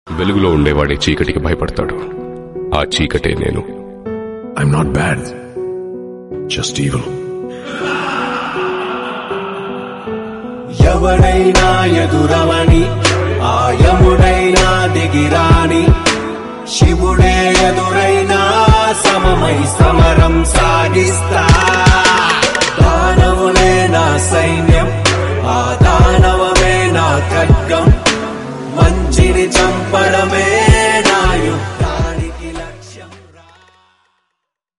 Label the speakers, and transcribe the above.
Speaker 1: వెలుగులో ఉండేవాడే చీకటికి భయపడతాడు. ఆ చీకటే నేను.
Speaker 2: I'm not bad, just evil.
Speaker 3: ఎవడైనా ఎదురవని, ఆయముడైనా దిగిరాని, శివుడే ఎదురైనా సమమై సమరం సాగిస్తా. దానవులే నా సైన్యం, ఆ